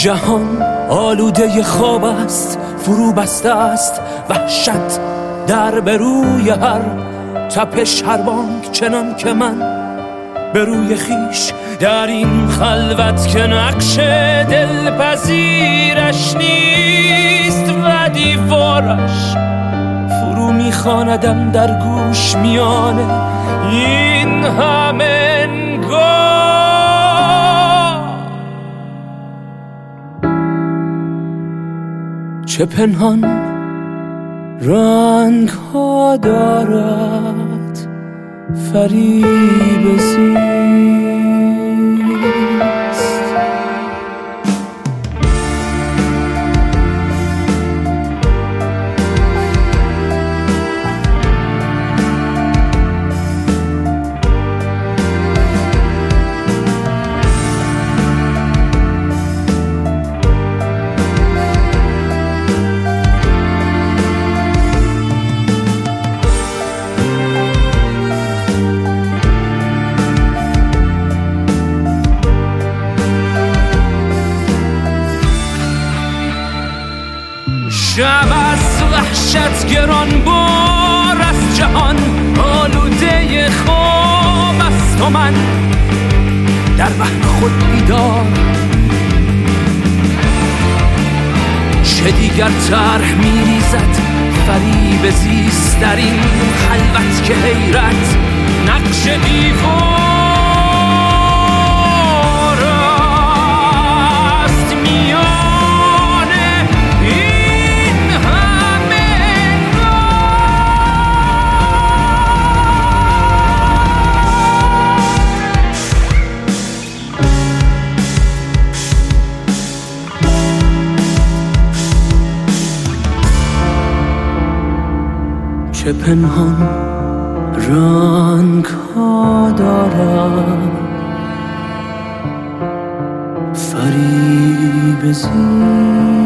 جهان آلوده خواب است، فرو بسته است وحشت در بروی هر تپش هر بانگ، چنان که من به روی خیش در این خلوت که نقش دلپذیرش نیست و دیوارش فرو میخواندم در گوش میانه این همه نگاه. چه پنهان رنگ ها دارد فریب زیست. شب از وحشت گران بار از جهان آلوده خواب است و من در وهم خود بیدار. چه دیگر طرح میریزد فریب زیست در این خلوت که حیرت نقش دیوار چه پنهان رنگ ها دارد فریب زیست.